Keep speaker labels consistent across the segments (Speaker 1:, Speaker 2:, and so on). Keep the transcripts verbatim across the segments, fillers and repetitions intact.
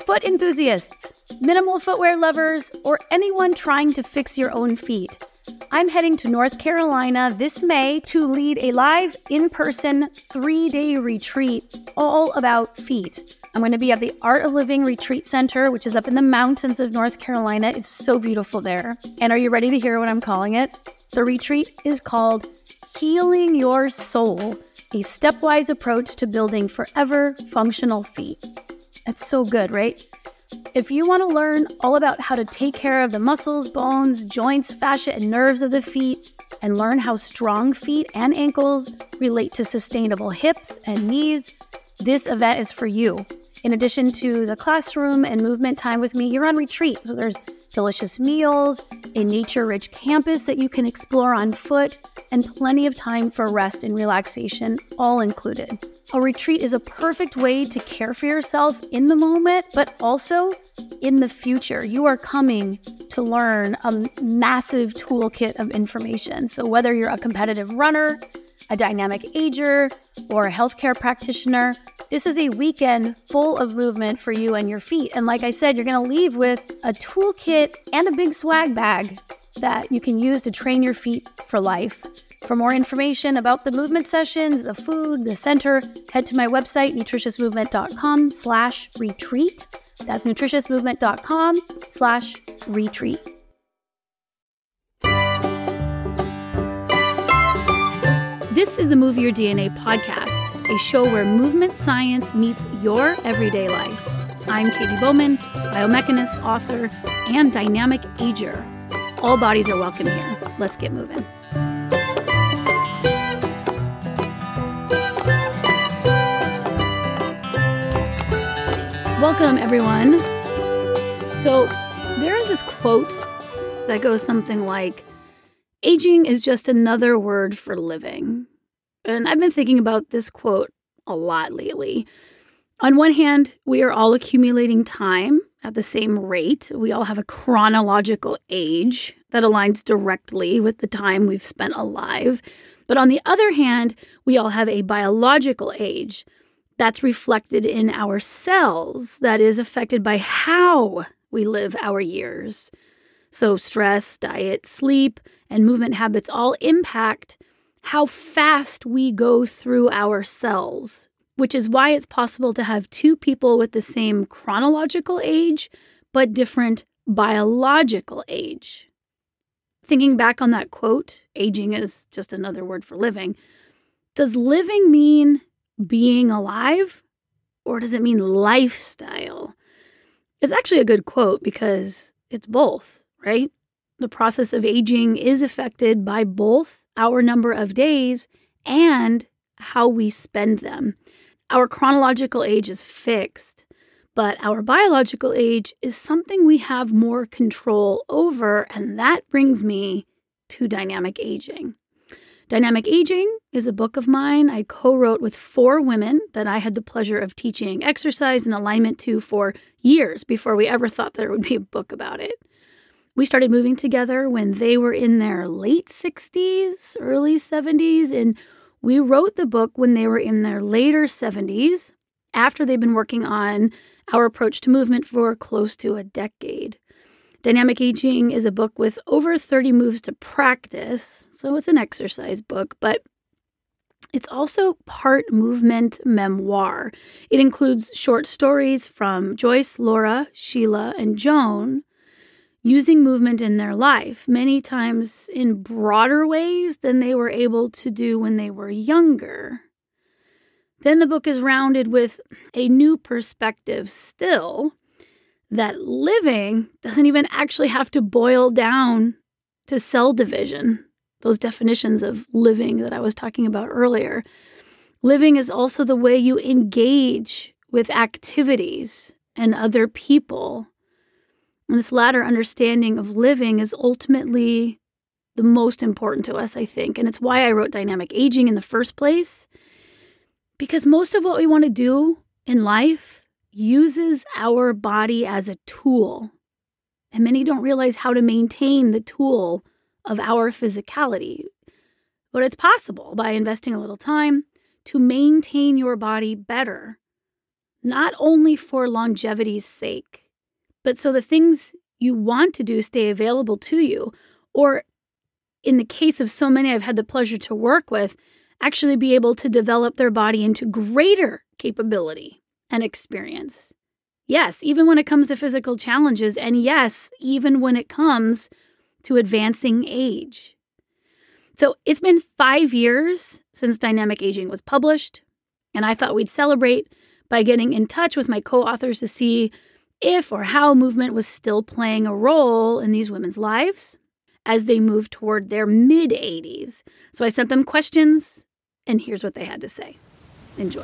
Speaker 1: Foot enthusiasts, minimal footwear lovers, or anyone trying to fix your own feet. I'm heading to North Carolina this May to lead a live, in-person, three-day retreat all about feet. I'm going to be at the Art of Living Retreat Center, which is up in the mountains of North Carolina. It's so beautiful there. And are you ready to hear what I'm calling it? The retreat is called Healing Your Soul, a stepwise approach to building forever functional feet. That's so good, right? If you want to learn all about how to take care of the muscles, bones, joints, fascia, and nerves of the feet, and learn how strong feet and ankles relate to sustainable hips and knees, this event is for you. In addition to the classroom and movement time with me, you're on retreat. So there's delicious meals, a nature-rich campus that you can explore on foot, and plenty of time for rest and relaxation, all included. A retreat is a perfect way to care for yourself in the moment, but also in the future. You are coming to learn a massive toolkit of information. So whether you're a competitive runner, a dynamic ager, or a healthcare practitioner, this is a weekend full of movement for you and your feet. And like I said, you're going to leave with a toolkit and a big swag bag that you can use to train your feet for life. For more information about the movement sessions, the food, the center, head to my website, nutritiousmovement.com slash retreat. That's nutritiousmovement.com slash retreat. This is the Move Your D N A podcast, a show where movement science meets your everyday life. I'm Katie Bowman, biomechanist, author, and dynamic ager. All bodies are welcome here. Let's get moving. Welcome, everyone. So there is this quote that goes something like, aging is just another word for living. And I've been thinking about this quote a lot lately. On one hand, we are all accumulating time at the same rate. We all have a chronological age that aligns directly with the time we've spent alive. But on the other hand, we all have a biological age that's reflected in our cells, that is affected by how we live our years. So stress, diet, sleep, and movement habits all impact how fast we go through our cells, which is why it's possible to have two people with the same chronological age, but different biological age. Thinking back on that quote, aging is just another word for living, does living mean being alive, or does it mean lifestyle? It's actually a good quote because it's both, right? The process of aging is affected by both our number of days and how we spend them. Our chronological age is fixed, but our biological age is something we have more control over, and that brings me to dynamic aging. Dynamic Aging is a book of mine I co-wrote with four women that I had the pleasure of teaching exercise and alignment to for years before we ever thought there would be a book about it. We started moving together when they were in their late sixties, early seventies, and we wrote the book when they were in their later seventies, after they'd been working on our approach to movement for close to a decade. Dynamic Aging is a book with over thirty moves to practice, so it's an exercise book, but it's also part movement memoir. It includes short stories from Joyce, Laura, Sheila, and Joan using movement in their life, many times in broader ways than they were able to do when they were younger. Then the book is rounded with a new perspective still, that living doesn't even actually have to boil down to cell division, those definitions of living that I was talking about earlier. Living is also the way you engage with activities and other people. And this latter understanding of living is ultimately the most important to us, I think. And it's why I wrote Dynamic Aging in the first place. Because most of what we want to do in life uses our body as a tool. And many don't realize how to maintain the tool of our physicality. But it's possible by investing a little time to maintain your body better. not only for longevity's sake, but so the things you want to do stay available to you, or in the case of so many I've had the pleasure to work with, actually be able to develop their body into greater capability and experience. Yes, even when it comes to physical challenges, and yes, even when it comes to advancing age. So it's been five years since Dynamic Aging was published, and I thought we'd celebrate by getting in touch with my co-authors to see if or how movement was still playing a role in these women's lives as they move toward their mid-eighties. So I sent them questions, and here's what they had to say. Enjoy.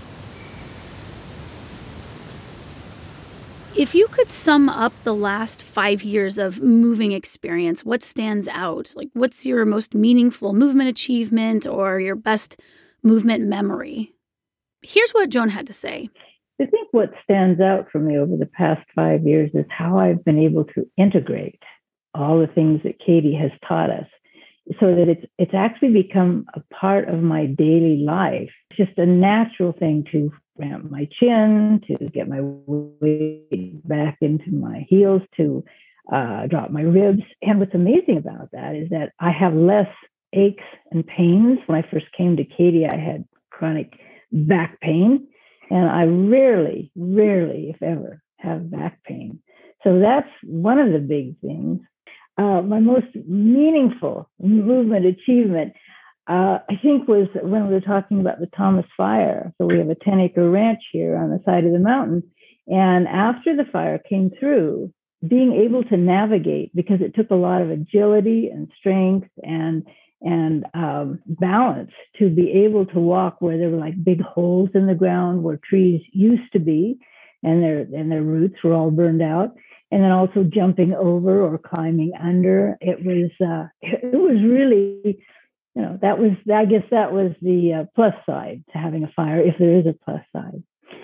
Speaker 1: If you could sum up the last five years of moving experience, what stands out? Like, what's your most meaningful movement achievement or your best movement memory? Here's what Joan had to say.
Speaker 2: I think what stands out for me over the past five years is how I've been able to integrate all the things that Katie has taught us so that it's it's actually become a part of my daily life. It's just a natural thing to ramp my chin, to get my weight back into my heels, to uh, drop my ribs. And what's amazing about that is that I have less aches and pains. When I first came to Katie, I had chronic back pain, and I rarely, rarely, if ever, have back pain. So that's one of the big things. Uh, my most meaningful movement achievement, uh, I think, was when we were talking about the Thomas Fire. So we have a ten acre ranch here on the side of the mountain. And after the fire came through, being able to navigate, because it took a lot of agility and strength and and um, balance to be able to walk where there were like big holes in the ground where trees used to be, and their and their roots were all burned out. And then also jumping over or climbing under. It was uh, it was really, you know, that was, I guess that was the uh, plus side to having a fire, if there is a plus side.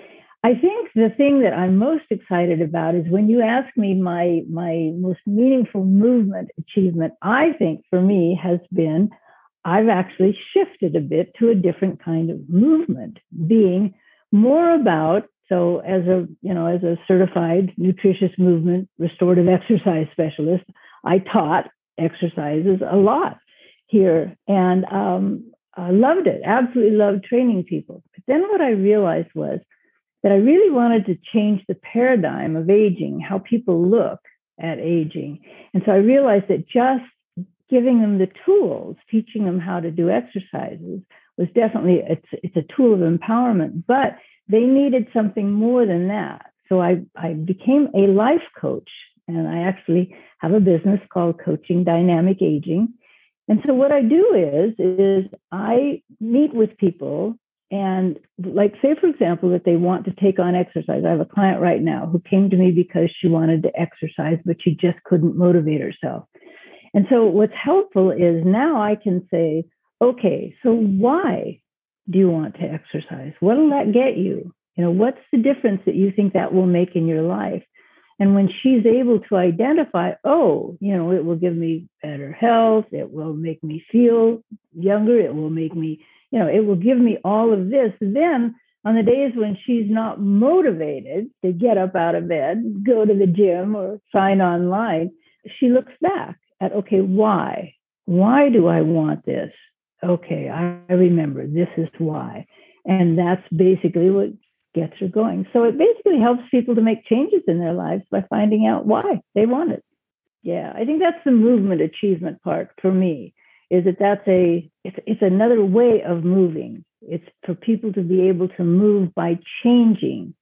Speaker 2: I think the thing that I'm most excited about is when you ask me my my most meaningful movement achievement, I think for me has been, I've actually shifted a bit to a different kind of movement, being more about, so as a, you know, as a certified nutritious movement restorative exercise specialist, I taught exercises a lot here, and um, I loved it, absolutely loved training people. But then what I realized was that I really wanted to change the paradigm of aging, how people look at aging. And so I realized that just giving them the tools, teaching them how to do exercises was definitely, it's, it's a tool of empowerment, but they needed something more than that. So I, I became a life coach, and I actually have a business called Coaching Dynamic Aging. And so what I do is, is I meet with people, and like, say, for example, that they want to take on exercise. I have a client right now who came to me because she wanted to exercise, but she just couldn't motivate herself. And so what's helpful is now I can say, okay, so why do you want to exercise? What will that get you? You know, what's the difference that you think that will make in your life? And when she's able to identify, oh, you know, it will give me better health, it will make me feel younger, it will make me, you know, it will give me all of this. Then on the days when she's not motivated to get up out of bed, go to the gym or sign online, she looks back at, okay, why? Why do I want this? Okay, I remember this is why. And that's basically what gets her going. So it basically helps people to make changes in their lives by finding out why they want it. Yeah, I think that's the movement achievement part for me, is that that's a, it's, it's another way of moving. It's for people to be able to move by changing,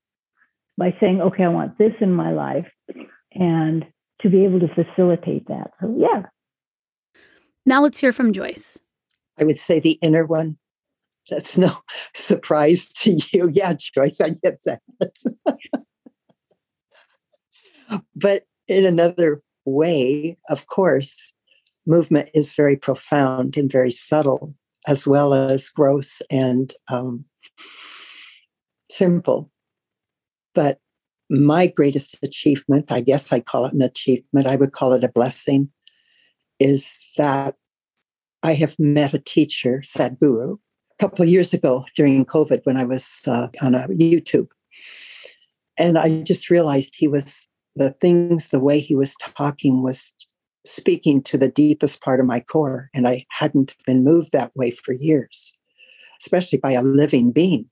Speaker 2: by saying, okay, I want this in my life, and to be able to facilitate that. So yeah.
Speaker 1: Now let's hear from Joyce.
Speaker 3: I would say the inner one. That's no surprise to you. Yeah, Joyce, I get that. But in another way, of course, movement is very profound and very subtle, as well as gross and um, simple. But my greatest achievement, I guess I call it an achievement, I would call it a blessing, is that I have met a teacher, Sadhguru, a couple of years ago during COVID when I was uh, on a YouTube. And I just realized he was, the things, the way he was talking was speaking to the deepest part of my core. And I hadn't been moved that way for years, especially by a living being.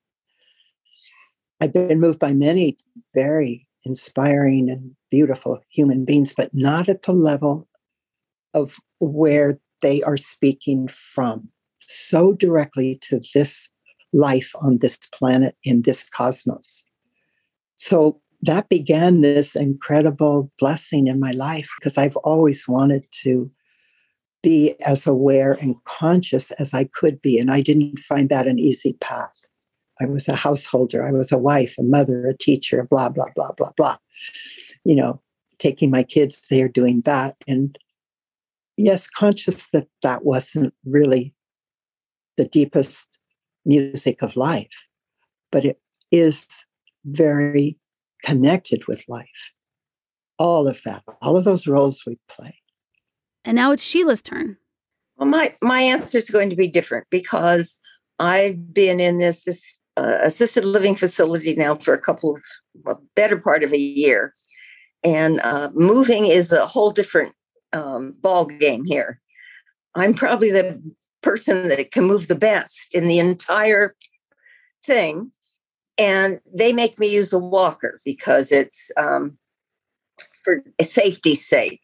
Speaker 3: I've been moved by many very inspiring and beautiful human beings, but not at the level of where they are speaking from so directly to this life on this planet, in this cosmos. So that began this incredible blessing in my life, because I've always wanted to be as aware and conscious as I could be. And I didn't find that an easy path. I was a householder. I was a wife, a mother, a teacher, blah, blah, blah, blah, blah. You know, taking my kids there, doing that. And yes, conscious that that wasn't really the deepest music of life, but it is very connected with life. All of that, all of those roles we play.
Speaker 1: And now it's Sheila's turn.
Speaker 4: Well, my, my answer is going to be different, because I've been in this, this uh, assisted living facility now for a couple of, a better part of a year. And uh, moving is a whole different um, ball game here. I'm probably the person that can move the best in the entire thing. And they make me use a walker because it's um, for safety's sake.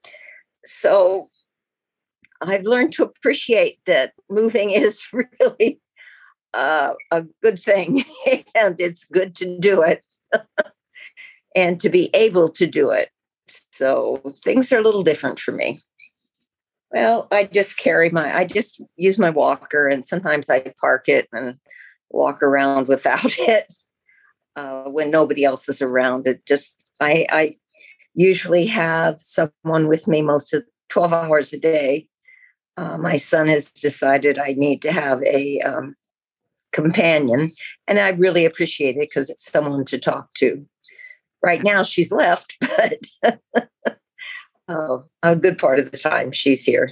Speaker 4: So I've learned to appreciate that moving is really uh, a good thing, and it's good to do it and to be able to do it. So things are a little different for me. Well, I just carry my, I just use my walker, and sometimes I park it and walk around without it uh, when nobody else is around. It just, I, I usually have someone with me most of twelve hours a day. Uh, my son has decided I need to have a um, companion, and I really appreciate it because it's someone to talk to. Right now she's left, but uh, a good part of the time she's here.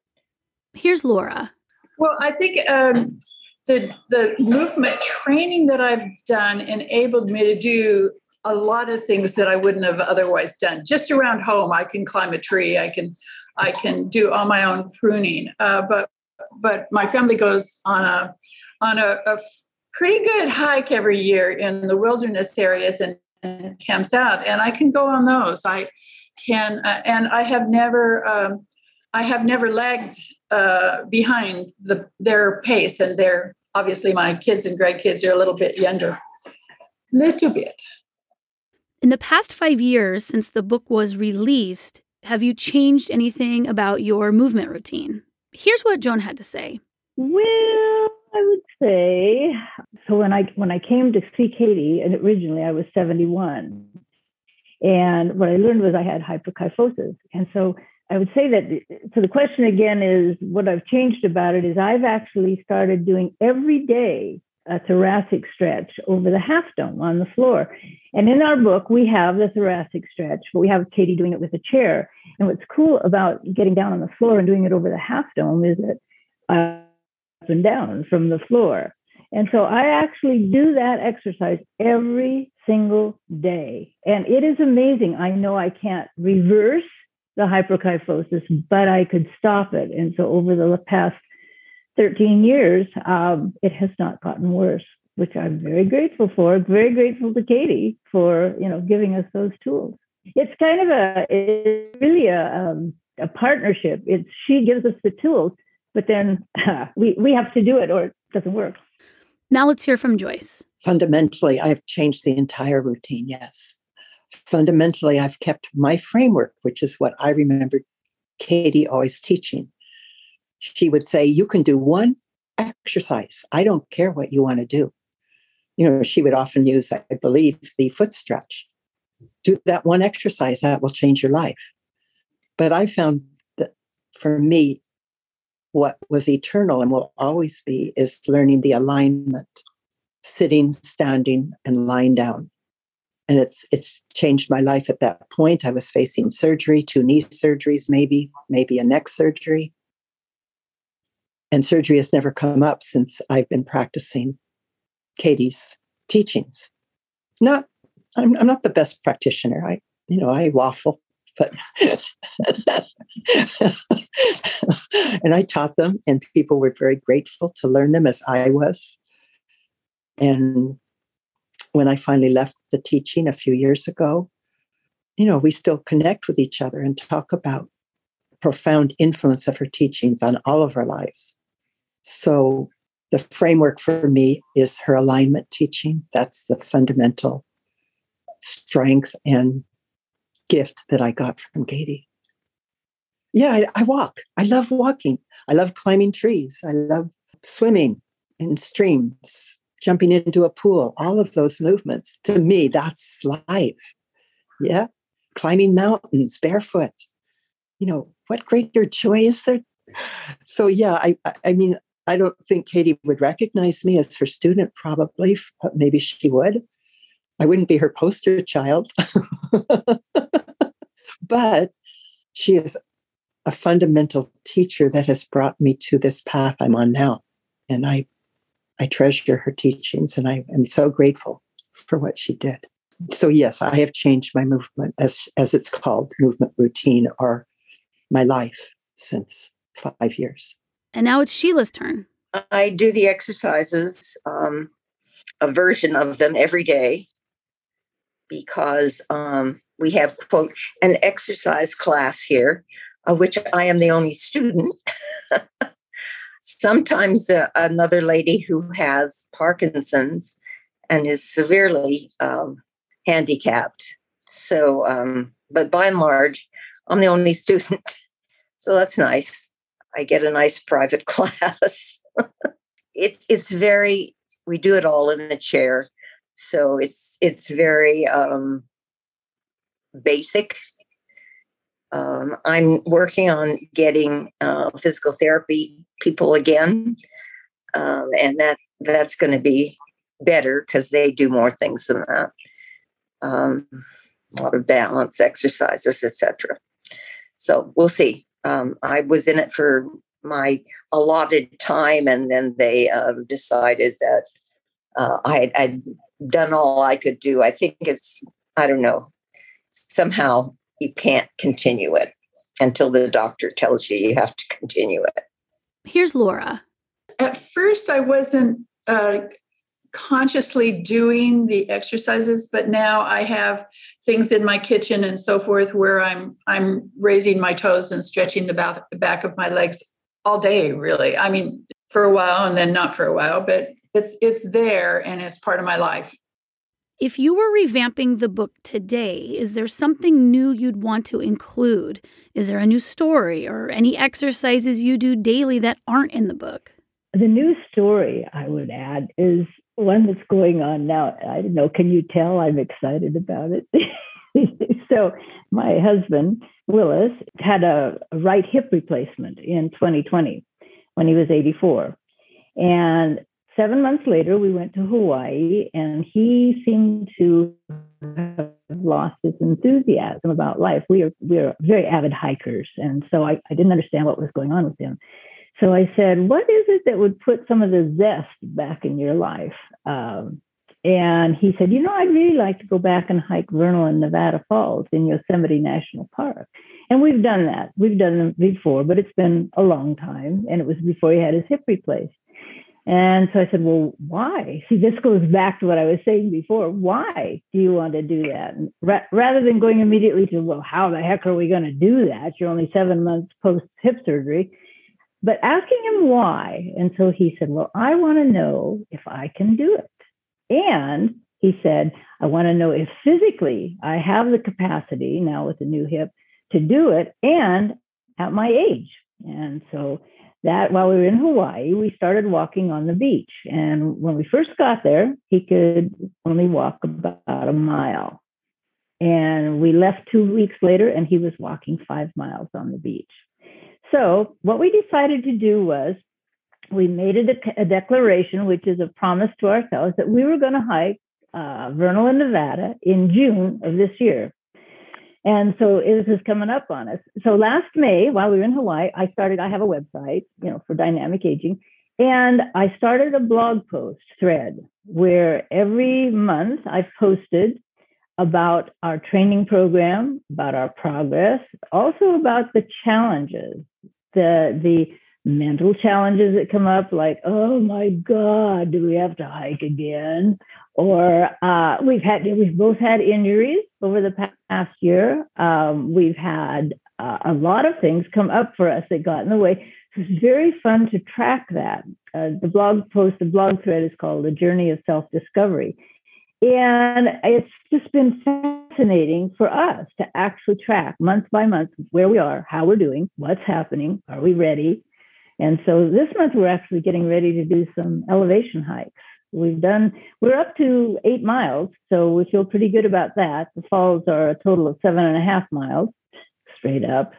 Speaker 1: Here's Laura.
Speaker 5: Well, I think um, the the movement training that I've done enabled me to do a lot of things that I wouldn't have otherwise done. Just around home, I can climb a tree. I can I can do all my own pruning. Uh, but but my family goes on a on a, a pretty good hike every year in the wilderness areas and, and camps out, and I can go on those. I can, uh, and I have never um, I have never lagged uh, behind the their pace, and they're obviously my kids and grandkids are a little bit younger, little bit.
Speaker 1: In the past five years since the book was released, have you changed anything about your movement routine? Here's what Joan had to say.
Speaker 2: Well, I would say, so when I when I came to see Katie, and originally I was seventy-one, and what I learned was I had hyperkyphosis. And so I would say that, so the question again is, what I've changed about it is I've actually started doing every day a thoracic stretch over the half dome on the floor. And in our book, we have the thoracic stretch, but we have Katie doing it with a chair. And what's cool about getting down on the floor and doing it over the half dome is that I up and down from the floor. And so I actually do that exercise every single day. And it is amazing. I know I can't reverse the hyperkyphosis, but I could stop it. And so over the past thirteen years, um, it has not gotten worse, which I'm very grateful for. Very grateful to Katie for, you know, giving us those tools. It's kind of a, it's really a, um, a partnership. It's, she gives us the tools, but then uh, we, we have to do it or it doesn't work.
Speaker 1: Now let's hear from Joyce.
Speaker 3: Fundamentally, I've changed the entire routine, yes. Fundamentally, I've kept my framework, which is what I remembered Katie always teaching. She would say, you can do one exercise. I don't care what you want to do. You know, she would often use, I believe, the foot stretch. Do that one exercise, that will change your life. But I found that for me, what was eternal and will always be is learning the alignment, sitting, standing, and lying down. And it's it's changed my life at that point. I was facing surgery, two knee surgeries, maybe, maybe a neck surgery. And surgery has never come up since I've been practicing Katie's teachings. Not, I'm, I'm not the best practitioner. I, you know, I waffle, but, and I taught them, and people were very grateful to learn them as I was. And when I finally left the teaching a few years ago, you know, we still connect with each other and talk about the profound influence of her teachings on all of our lives. So the framework for me is her alignment teaching. That's the fundamental strength and gift that I got from Katie. Yeah, I, I walk. I love walking. I love climbing trees. I love swimming in streams, jumping into a pool. All of those movements, to me, that's life. Yeah, climbing mountains barefoot. You know, what greater joy is there? So yeah, I, I mean, I don't think Katie would recognize me as her student, probably, but maybe she would. I wouldn't be her poster child. But she is a fundamental teacher that has brought me to this path I'm on now. And I, I treasure her teachings, and I am so grateful for what she did. So yes, I have changed my movement, as, as it's called, movement routine, or my life since five years.
Speaker 1: And now it's Sheila's turn.
Speaker 4: I do the exercises, um, a version of them every day, because um, we have, quote, an exercise class here, of which I am the only student. Sometimes uh, another lady who has Parkinson's and is severely um, handicapped. So, um, but by and large, I'm the only student. So that's nice. I get a nice private class. it, it's very, we do it all in a chair. So it's, it's very um, basic. Um, I'm working on getting uh, physical therapy people again. Um, and that that's going to be better because they do more things than that. Um, a lot of balance exercises, et cetera. So we'll see. Um, I was in it for my allotted time, and then they uh, decided that uh, I had I'd done all I could do. I think it's, I don't know, somehow you can't continue it until the doctor tells you you have to continue it.
Speaker 1: Here's Laura.
Speaker 5: At first, I wasn't uh, consciously doing the exercises, but now I have things in my kitchen and so forth where I'm I'm raising my toes and stretching the back, the back of my legs all day, really. I mean, for a while and then not for a while, but it's it's there and it's part of my life.
Speaker 1: If you were revamping the book today, is there something new you'd want to include? Is there a new story or any exercises you do daily that aren't in the book?
Speaker 2: The new story I would add is one that's going on now. I don't know, can you tell I'm excited about it? So my husband, Willis, had a, a right hip replacement in twenty twenty when he was eighty-four. And seven months later, we went to Hawaii, and he seemed to have lost his enthusiasm about life. We are we are very avid hikers, and so I, I didn't understand what was going on with him. So I said, what is it that would put some of the zest back in your life? Um, and he said, you know, I'd really like to go back and hike Vernal and Nevada Falls in Yosemite National Park. And we've done that. We've done them before, but it's been a long time, and it was before he had his hip replaced. And so I said, well, why? See, this goes back to what I was saying before. Why do you want to do that? And ra- rather than going immediately to, well, how the heck are we going to do that? You're only seven months post hip surgery. But asking him why. And so he said, well, I want to know if I can do it. And he said, I want to know if physically I have the capacity now with the new hip to do it and at my age. And so that while we were in Hawaii, we started walking on the beach. And when we first got there, he could only walk about a mile. And we left two weeks later, and he was walking five miles on the beach. So what we decided to do was we made a, de- a declaration, which is a promise to ourselves, that we were going to hike uh, Vernal and Nevada in June of this year. And so this is coming up on us. So last May, while we were in Hawaii, I started, I have a website, you know, for dynamic aging. And I started a blog post thread where every month I've posted about our training program, about our progress, also about the challenges, the the mental challenges that come up, like, oh my God, do we have to hike again? Or uh, we've had we've both had injuries over the past year. Um, we've had uh, a lot of things come up for us that got in the way. So it's very fun to track that. Uh, the blog post, the blog thread is called "The Journey of Self-Discovery," and it's just been fascinating for us to actually track month by month where we are, how we're doing, what's happening, are we ready? And so this month we're actually getting ready to do some elevation hikes. We've done, we're up to eight miles, so we feel pretty good about that. The falls are a total of seven and a half miles straight up.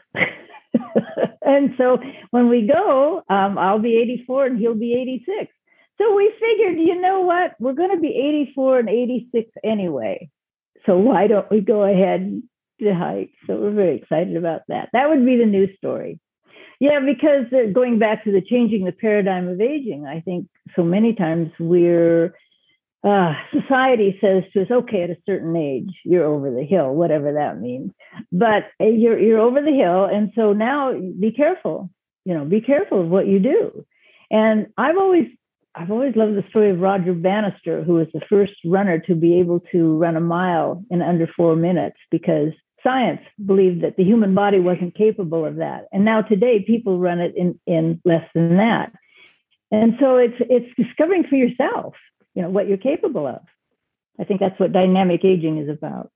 Speaker 2: And so when we go, um, I'll be eighty-four and he'll be eighty-six. So we figured, you know what, we're going to be eighty-four and eighty-six anyway. So why don't we go ahead to hike? So we're very excited about that. That would be the news story. Yeah, because going back to the changing the paradigm of aging, I think so many times we're, uh, society says to us, okay, at a certain age, you're over the hill, whatever that means. But you're you're over the hill. And so now be careful, you know, be careful of what you do. And I've always, I've always loved the story of Roger Bannister, who was the first runner to be able to run a mile in under four minutes because science believed that the human body wasn't capable of that. And now today, people run it in, in less than that. And so it's it's discovering for yourself, you know, what you're capable of. I think that's what dynamic aging is about.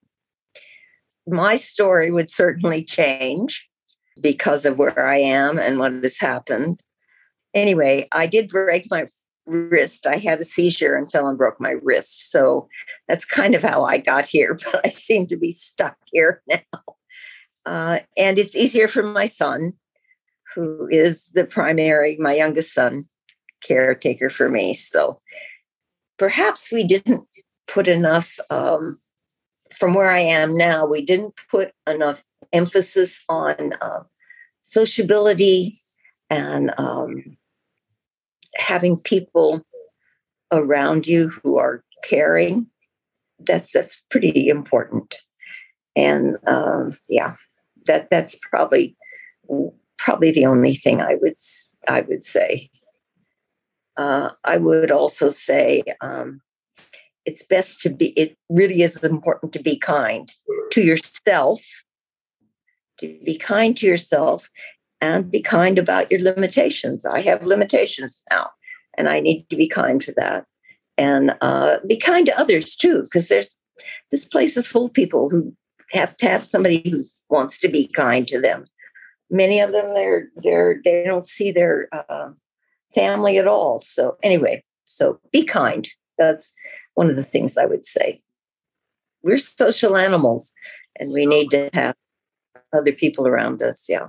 Speaker 4: My story would certainly change because of where I am and what has happened. Anyway, I did break my wrist. I had a seizure and fell and broke my wrist. So that's kind of how I got here, but I seem to be stuck here now. Uh, and it's easier for my son, who is the primary, my youngest son, caretaker for me. So perhaps we didn't put enough, um, from where I am now, we didn't put enough emphasis on uh, sociability and um, having people around you who are caring. That's that's pretty important. And um, yeah, that that's probably probably the only thing I would I would say. Uh, I would also say um, it's best to be. It really is important to be kind to yourself. To be kind to yourself. And be kind about your limitations. I have limitations now, and I need to be kind to that. And uh, be kind to others too, because there's this place is full of people who have to have somebody who wants to be kind to them. Many of them, they're they're they don't see their uh, family at all. So anyway, so be kind. That's one of the things I would say. We're social animals, and we need to have other people around us. Yeah.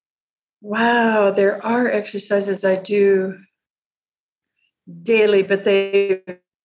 Speaker 5: Wow, there are exercises I do daily, but they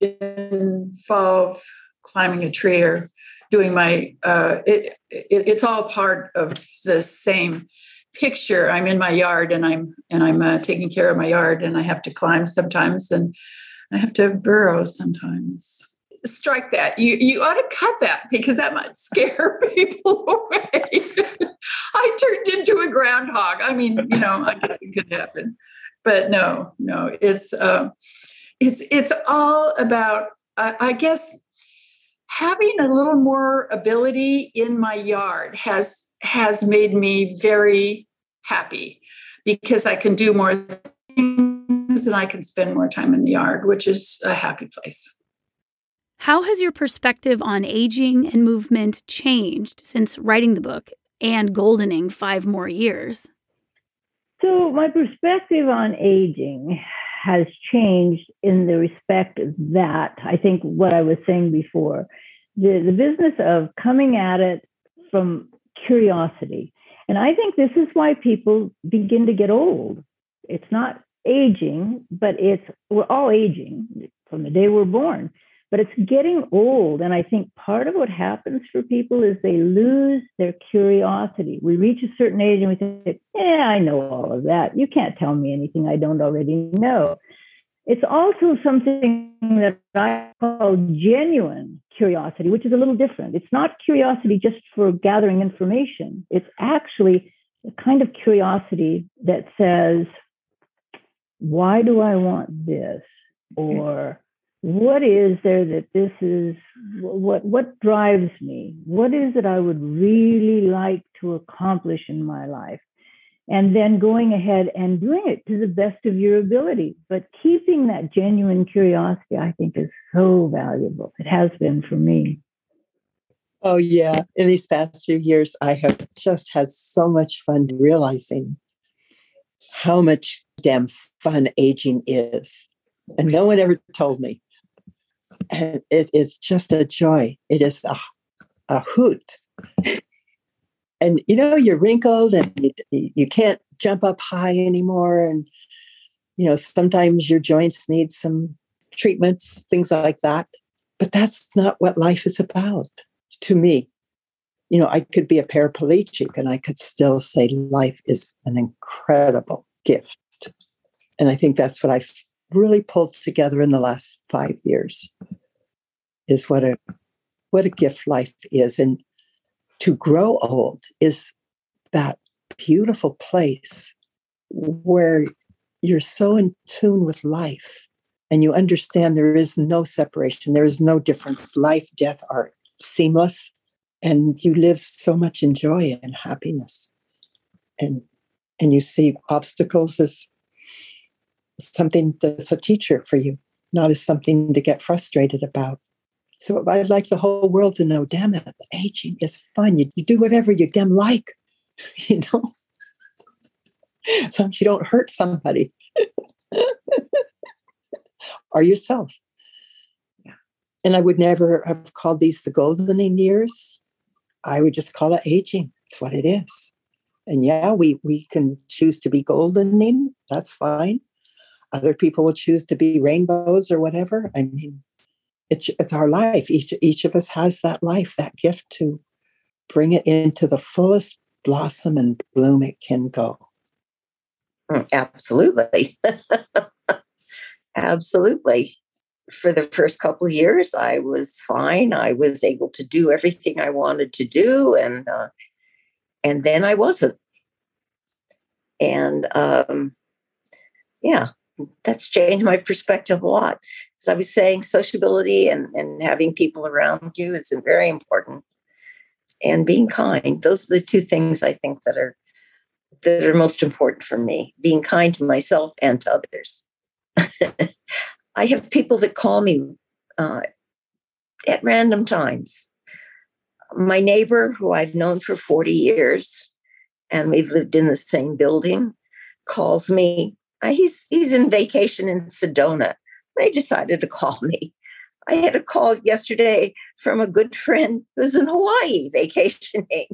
Speaker 5: involve climbing a tree or doing my, uh, it, it, it's all part of the same picture. I'm in my yard and I'm, and I'm uh, taking care of my yard, and I have to climb sometimes and I have to burrow sometimes. Strike that. You you ought to cut that because that might scare people away. I turned into a groundhog. I mean, you know, I guess it could happen, but no, no, it's uh, it's it's all about. Uh, I guess having a little more ability in my yard has has made me very happy because I can do more things and I can spend more time in the yard, which is a happy place.
Speaker 1: How has your perspective on aging and movement changed since writing the book and goldening five more years?
Speaker 2: So my perspective on aging has changed in the respect that I think what I was saying before, the, the business of coming at it from curiosity. And I think this is why people begin to get old. It's not aging, but it's we're all aging from the day we're born. But it's getting old. And I think part of what happens for people is they lose their curiosity. We reach a certain age and we think, yeah, I know all of that. You can't tell me anything I don't already know. It's also something that I call genuine curiosity, which is a little different. It's not curiosity just for gathering information. It's actually the kind of curiosity that says, why do I want this? Or what is there that this is, what, what drives me? What is it I would really like to accomplish in my life? And then going ahead and doing it to the best of your ability. But keeping that genuine curiosity, I think, is so valuable. It has been for me.
Speaker 3: Oh, yeah. In these past few years, I have just had so much fun realizing how much damn fun aging is. And no one ever told me. And it is just a joy. It is a, a hoot. And, you know, you're wrinkled and you, you can't jump up high anymore. And, you know, sometimes your joints need some treatments, things like that. But that's not what life is about to me. You know, I could be a paraplegic and I could still say life is an incredible gift. And I think that's what I've really pulled together in the last five years is what a what a gift life is. And to grow old is that beautiful place where you're so in tune with life and you understand there is no separation, there is no difference. Life, death are seamless, and you live so much in joy and happiness. And and you see obstacles as something that's a teacher for you, not as something to get frustrated about. So I'd like the whole world to know, damn it, aging is fun. You, you do whatever you damn like, you know, as long as you don't hurt somebody or yourself. Yeah. And I would never have called these the golden years. I would just call it aging. It's what it is. And yeah, we, we can choose to be goldening. That's fine. Other people will choose to be rainbows or whatever. I mean, It's, it's our life. Each, each of us has that life, that gift to bring it into the fullest blossom and bloom it can go.
Speaker 4: Absolutely. Absolutely. For the first couple of years, I was fine. I was able to do everything I wanted to do. And, uh, and then I wasn't. And um, yeah, that's changed my perspective a lot. As I was saying, sociability and, and having people around you is very important. And being kind. Those are the two things I think that are that are most important for me. Being kind to myself and to others. I have people that call me uh, at random times. My neighbor, who I've known for forty years, and we've lived in the same building, calls me. Uh, he's he's in vacation in Sedona. They decided to call me. I had a call yesterday from a good friend who's in Hawaii vacationing.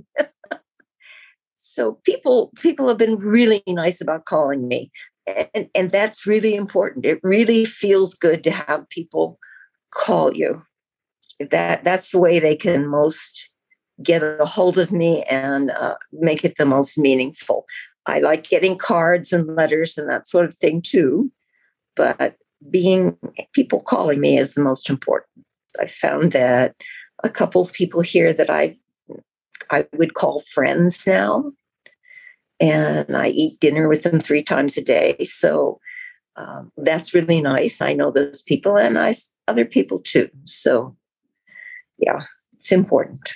Speaker 4: So people people have been really nice about calling me. And, and that's really important. It really feels good to have people call you. That, that's the way they can most get a hold of me and uh, make it the most meaningful. I like getting cards and letters and that sort of thing too. But being people calling me is the most important. I found that a couple of people here that I I would call friends now, and I eat dinner with them three times a day. So um, that's really nice. I know those people, and I other people too. So yeah, it's important.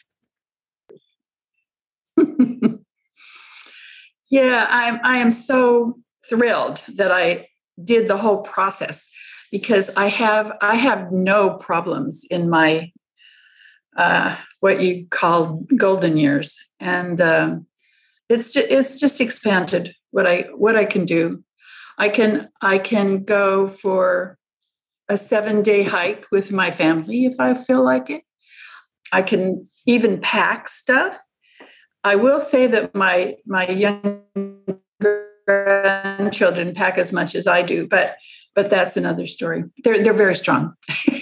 Speaker 5: Yeah, I I am so thrilled that I did the whole process, because I have I have no problems in my uh, what you call golden years, and um, it's just it's just expanded what I what I can do. I can I can go for a seven day hike with my family if I feel like it. I can even pack stuff. I will say that my my young grandchildren pack as much as I do, but but that's another story. They're they're very strong.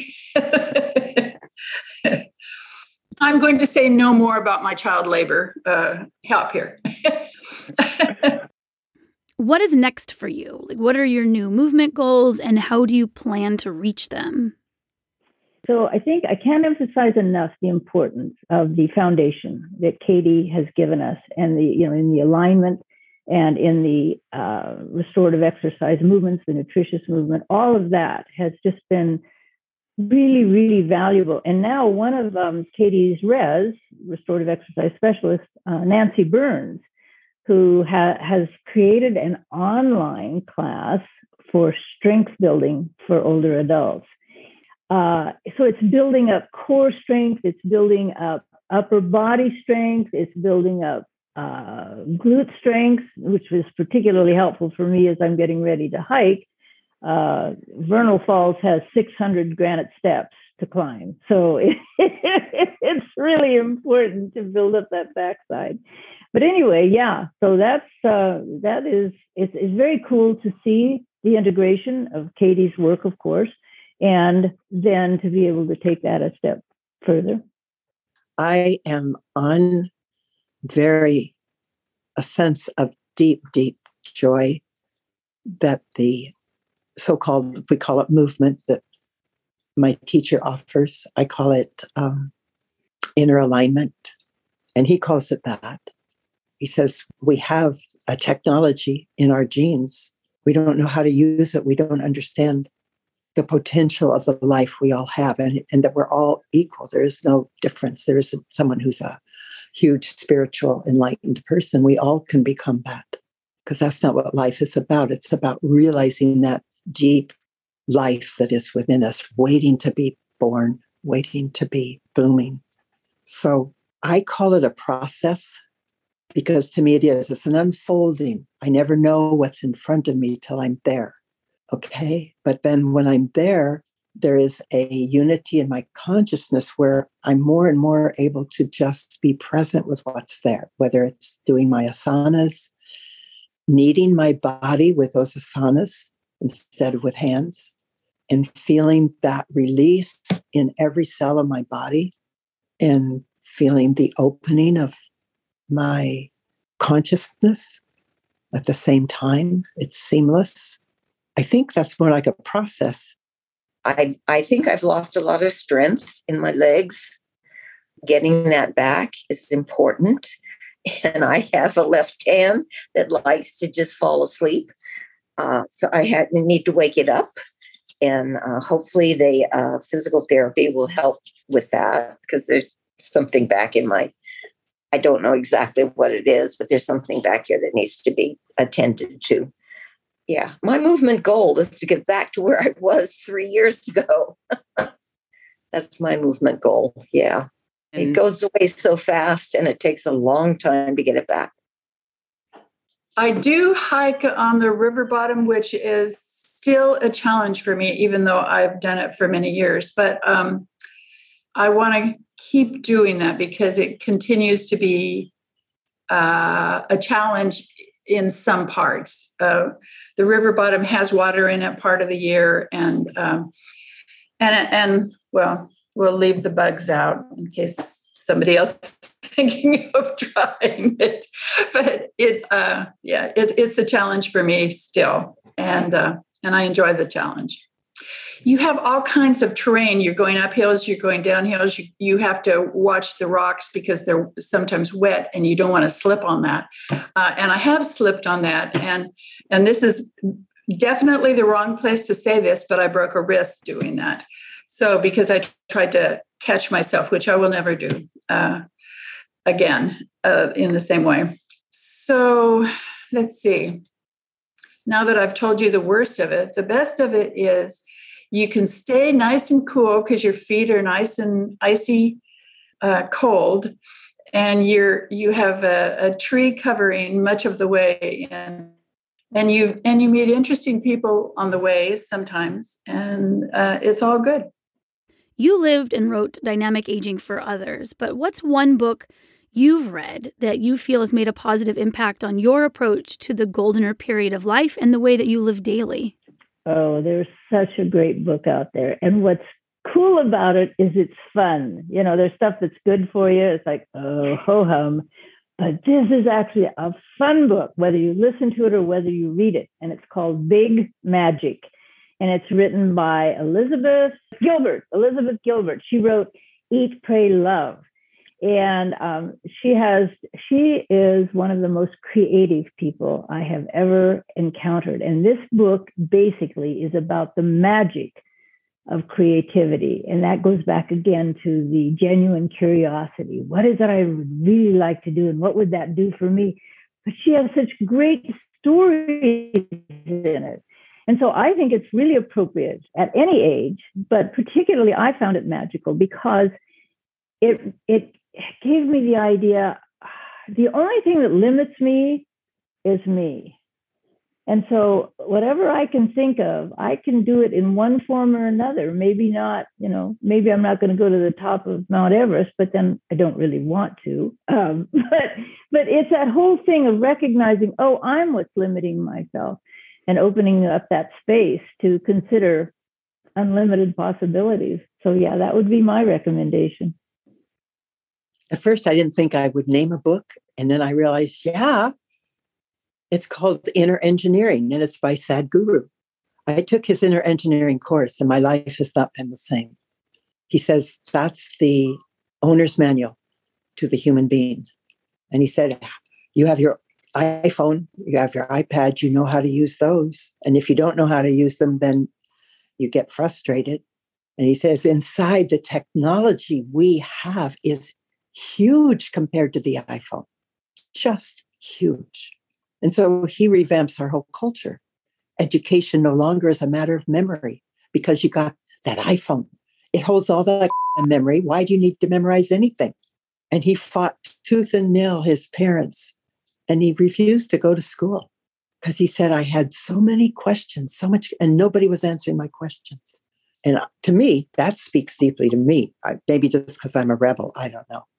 Speaker 5: I'm going to say no more about my child labor uh, help here.
Speaker 1: what is next for you? Like, what are your new movement goals and how do you plan to reach them?
Speaker 2: So I think I can't emphasize enough the importance of the foundation that Katie has given us, and the, you know, in the alignment and in the uh, restorative exercise movements, the nutritious movement, all of that has just been really, really valuable. And now one of um, Katie's res, restorative exercise specialist, uh, Nancy Burns, who ha- has created an online class for strength building for older adults. Uh, so it's building up core strength, it's building up upper body strength, it's building up uh, glute strength, which was particularly helpful for me as I'm getting ready to hike. Uh, Vernal Falls has six hundred granite steps to climb. So it, it's really important to build up that backside. But anyway, yeah, so that's, uh, that is, it's, it's very cool to see the integration of Katie's work, of course, and then to be able to take that a step further.
Speaker 3: I am on very, a sense of deep, deep joy that the so-called, we call it movement that my teacher offers. I call it um, inner alignment, and he calls it that. He says, we have a technology in our genes. We don't know how to use it. We don't understand the potential of the life we all have, and, and that we're all equal. There is no difference. There isn't someone who's a huge spiritual enlightened person. We all can become that, because that's not what life is about. It's about realizing that deep life that is within us, waiting to be born, waiting to be blooming. So I call it a process, because to me it is. It's an unfolding. I never know what's in front of me till I'm there. Okay. But then when I'm there, there is a unity in my consciousness where I'm more and more able to just be present with what's there, whether it's doing my asanas, kneading my body with those asanas instead of with hands, and feeling that release in every cell of my body, and feeling the opening of my consciousness at the same time. It's seamless. I think that's more like a process.
Speaker 4: I, I think I've lost a lot of strength in my legs. Getting that back is important. And I have a left hand that likes to just fall asleep. Uh, so I had, need to wake it up. And uh, hopefully the uh, physical therapy will help with that, because there's something back in my, I don't know exactly what it is, but there's something back here that needs to be attended to. Yeah, my movement goal is to get back to where I was three years ago. That's my movement goal. Yeah. And it goes away so fast, and it takes a long time to get it back.
Speaker 5: I do hike on the river bottom, which is still a challenge for me, even though I've done it for many years. But um, I want to keep doing that because it continues to be uh, a challenge in some parts. Uh, the river bottom has water in it part of the year, and um, and and well, we'll leave the bugs out in case somebody else is thinking of trying it. But it, uh, yeah, it, it's a challenge for me still, and uh, and I enjoy the challenge. You have all kinds of terrain. You're going up hills, you're going down hills. You, you have to watch the rocks because they're sometimes wet, and you don't want to slip on that. Uh, and I have slipped on that. And, and this is definitely the wrong place to say this, but I broke a wrist doing that. So because I tried to catch myself, which I will never do uh, again uh, in the same way. So let's see. Now that I've told you the worst of it, the best of it is you can stay nice and cool because your feet are nice and icy uh, cold, and you're you have a, a tree covering much of the way, and and you and you meet interesting people on the way sometimes, and uh, it's all good.
Speaker 1: You lived and wrote Dynamic Aging for others, but what's one book you've read that you feel has made a positive impact on your approach to the goldener period of life and the way that you live daily?
Speaker 2: Oh, there's such a great book out there. And what's cool about it is it's fun. You know, there's stuff that's good for you. It's like, oh, ho hum. But this is actually a fun book, whether you listen to it or whether you read it. And it's called Big Magic. And it's written by Elizabeth Gilbert. Elizabeth Gilbert. She wrote Eat, Pray, Love. And um, she has, she is one of the most creative people I have ever encountered. And this book basically is about the magic of creativity. And that goes back again to the genuine curiosity. What is it I would really like to do? And what would that do for me? But she has such great stories in it. And so I think it's really appropriate at any age, but particularly I found it magical because it, it gave me the idea, the only thing that limits me is me. And so whatever I can think of, I can do it in one form or another. Maybe not, you know, maybe I'm not going to go to the top of Mount Everest, but then I don't really want to. Um, but but it's that whole thing of recognizing, oh, I'm what's limiting myself and opening up that space to consider unlimited possibilities. So yeah, that would be my recommendation.
Speaker 3: At first, I didn't think I would name a book. And then I realized, yeah, it's called Inner Engineering, and it's by Sadhguru. I took his Inner Engineering course, and my life has not been the same. He says that's the owner's manual to the human being. And he said, you have your iPhone, you have your iPad, you know how to use those. And if you don't know how to use them, then you get frustrated. And he says, inside the technology we have is huge compared to the iPhone, just huge. And so he revamps our whole culture. Education no longer is a matter of memory because you got that iPhone. It holds all that memory. Why do you need to memorize anything? And he fought tooth and nail his parents, and he refused to go to school because he said, I had so many questions, so much, and nobody was answering my questions. And to me, that speaks deeply to me. I, maybe just because I'm a rebel, I don't know.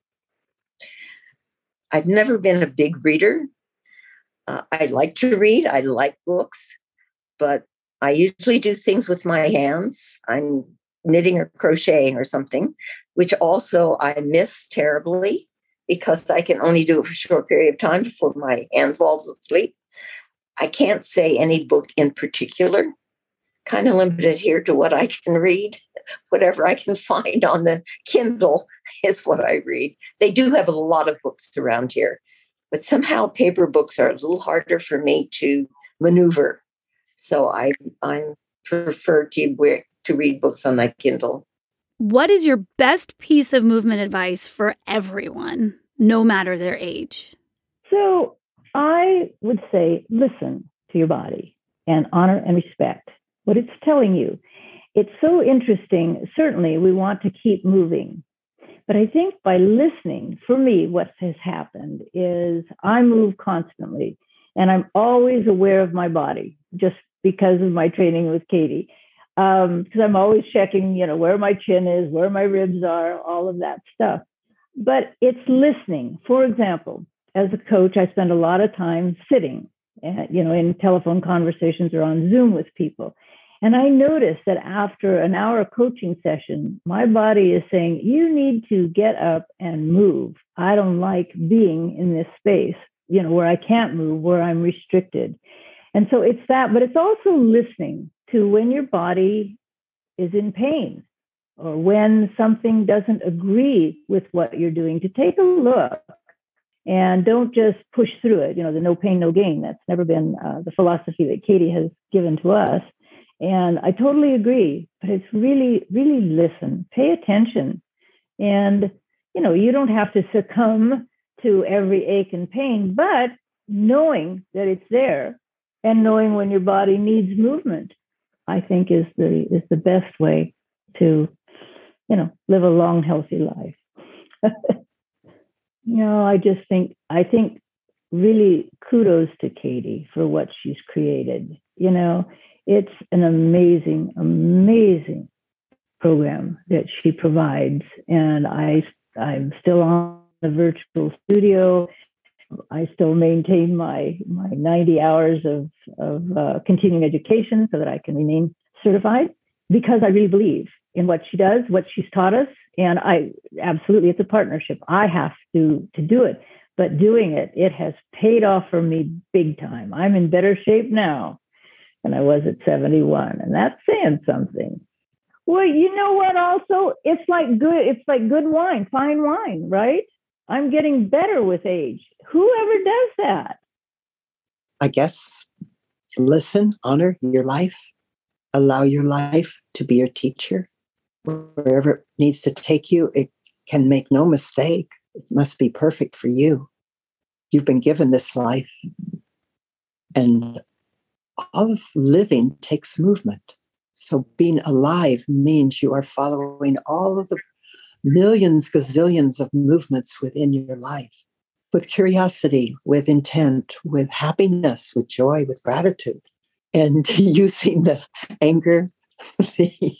Speaker 4: I've never been a big reader. Uh, I like to read. I like books, but I usually do things with my hands. I'm knitting or crocheting or something, which also I miss terribly because I can only do it for a short period of time before my hand falls asleep. I can't say any book in particular. Kind of limited here to what I can read. Whatever I can find on the Kindle is what I read. They do have a lot of books around here. But somehow paper books are a little harder for me to maneuver. So I I prefer to, to read books on my Kindle.
Speaker 1: What is your best piece of movement advice for everyone, no matter their age?
Speaker 2: So I would say, listen to your body and honor and respect what it's telling you. It's so interesting. Certainly, we want to keep moving. But I think by listening, for me, what has happened is I move constantly and I'm always aware of my body just because of my training with Katie. Um, because I'm always checking, you know, where my chin is, where my ribs are, all of that stuff. But it's listening. For example, as a coach, I spend a lot of time sitting, uh, you know, in telephone conversations or on Zoom with people. And I noticed that after an hour coaching session, my body is saying, you need to get up and move. I don't like being in this space, you know, where I can't move, where I'm restricted. And so it's that, but it's also listening to when your body is in pain or when something doesn't agree with what you're doing, to take a look and don't just push through it. You know, the no pain, no gain. That's never been uh, the philosophy that Katie has given to us. And I totally agree, but it's really, really listen, pay attention. And, you know, you don't have to succumb to every ache and pain, but knowing that it's there and knowing when your body needs movement, I think is the is the best way to, you know, live a long, healthy life. You know, I just think, I think really kudos to Katie for what she's created. You know, it's an amazing, amazing program that she provides. And I, I'm still on the virtual studio. I still maintain my, my ninety hours of, of uh, continuing education so that I can remain certified, because I really believe in what she does, what she's taught us. And I absolutely, it's a partnership. I have to, to do it. but doing it, it has paid off for me big time. I'm in better shape now than I was at seventy-one. And that's saying something. Well, you know what? Also, it's like good, it's like good wine, fine wine, right? I'm getting better with age. Whoever does that?
Speaker 3: I guess listen, honor your life, allow your life to be your teacher. Wherever it needs to take you, it can make no mistake. It must be perfect for you. You've been given this life, and all of living takes movement. So being alive means you are following all of the millions, gazillions of movements within your life with curiosity, with intent, with happiness, with joy, with gratitude, and using the anger, the,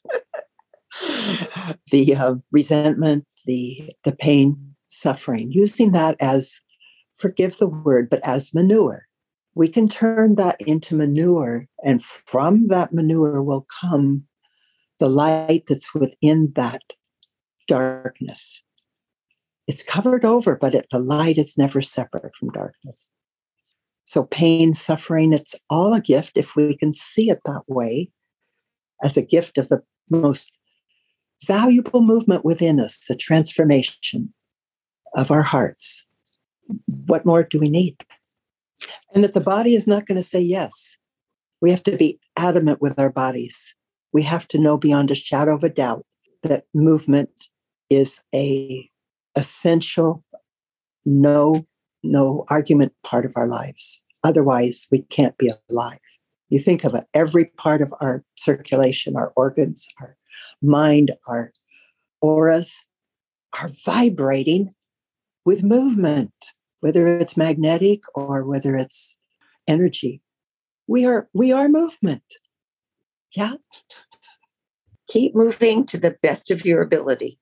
Speaker 3: the uh, resentment, the, the pain, suffering, using that as, forgive the word, but as manure. We can turn that into manure, and from that manure will come the light that's within that darkness. It's covered over, but it, the light is never separate from darkness. So pain, suffering, it's all a gift if we can see it that way, as a gift of the most valuable movement within us, the transformation of our hearts. What more do we need? And that the body is not going to say yes. We have to be adamant with our bodies. We have to know beyond a shadow of a doubt that movement is a essential, no, no argument part of our lives. Otherwise, we can't be alive. You think of it, every part of our circulation, our organs, our mind, our auras are vibrating with movement, whether it's magnetic or whether it's energy. We are, we are movement. Yeah.
Speaker 4: Keep moving to the best of your ability.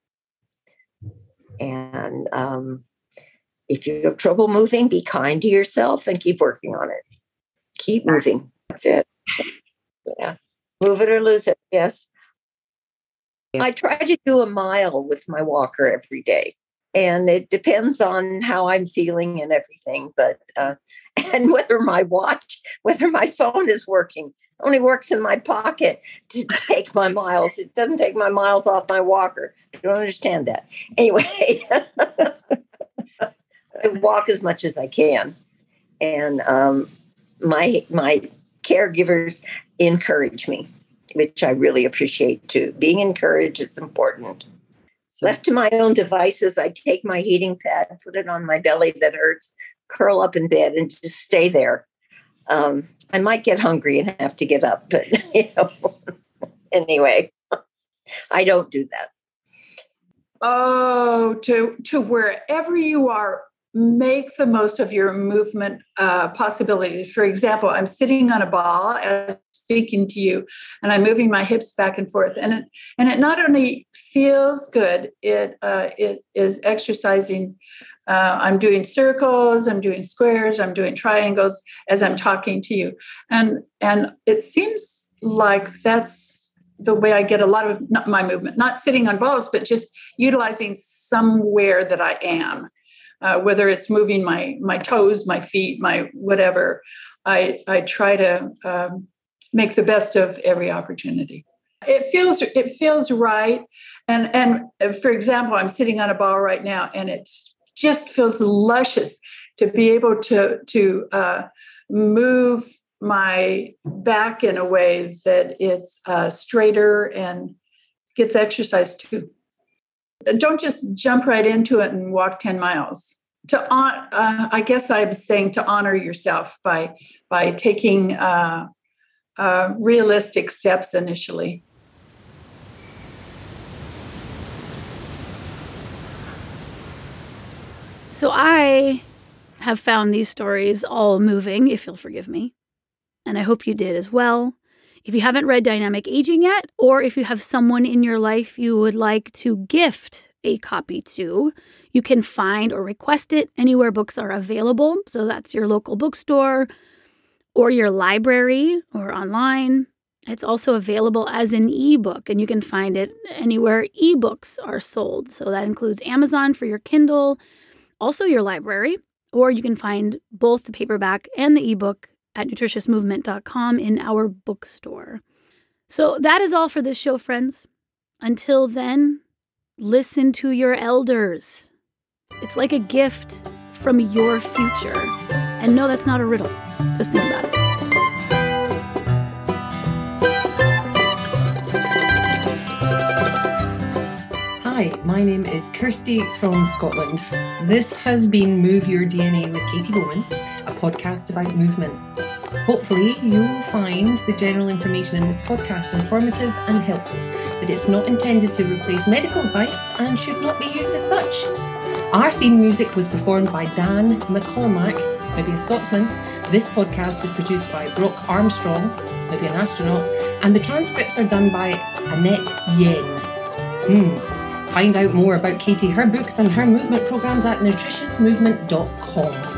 Speaker 4: And um, if you have trouble moving, be kind to yourself and keep working on it. Keep moving. That's it. Yeah. Move it or lose it. Yes. I try to do a mile with my walker every day. And it depends on how I'm feeling and everything. But, uh, and whether my watch, whether my phone is working. It only works in my pocket to take my miles. It doesn't take my miles off my walker. I don't understand that. Anyway, I walk as much as I can. And um, my my caregivers encourage me, which I really appreciate too. Being encouraged is important. So, left to my own devices, I take my heating pad, put it on my belly that hurts, curl up in bed, and just stay there. Um, I might get hungry and have to get up, but you know, anyway, I don't do that.
Speaker 5: Oh, to to wherever you are, make the most of your movement uh, possibilities. For example, I'm sitting on a ball as speaking to you, and I'm moving my hips back and forth, and it and it not only feels good, it uh, it is exercising. Uh, I'm doing circles, I'm doing squares, I'm doing triangles as I'm talking to you, and and it seems like that's the way I get a lot of not my movement, not sitting on balls, but just utilizing somewhere that I am, uh, whether it's moving my my toes, my feet, my whatever. I I try to um, make the best of every opportunity. It feels it feels right, and and for example, I'm sitting on a ball right now, and it's just feels luscious to be able to to uh, move my back in a way that it's uh, straighter and gets exercise too. Don't just jump right into it and walk ten miles. To on, uh, I guess I'm saying to honor yourself by by taking uh, uh, realistic steps initially.
Speaker 1: So I have found these stories all moving, if you'll forgive me. And I hope you did as well. If you haven't read Dynamic Aging yet, or if you have someone in your life you would like to gift a copy to, you can find or request it anywhere books are available. So that's your local bookstore or your library or online. It's also available as an ebook, and you can find it anywhere ebooks are sold. So that includes Amazon for your Kindle, also your library, or you can find both the paperback and the ebook at nutritious movement dot com in our bookstore. So that is all for this show, friends. Until then, listen to your elders. It's like a gift from your future. And no, that's not a riddle. Just think about it.
Speaker 6: Hi, my name is Kirsty from Scotland. This has been Move Your D N A with Katie Bowman, a podcast about movement. Hopefully, you'll find the general information in this podcast informative and helpful, but it's not intended to replace medical advice and should not be used as such. Our theme music was performed by Dan McCormack, maybe a Scotsman. This podcast is produced by Brock Armstrong, maybe an astronaut, and the transcripts are done by Annette Yen. Hmm. Find out more about Katie, her books and her movement programs at nutritious movement dot com.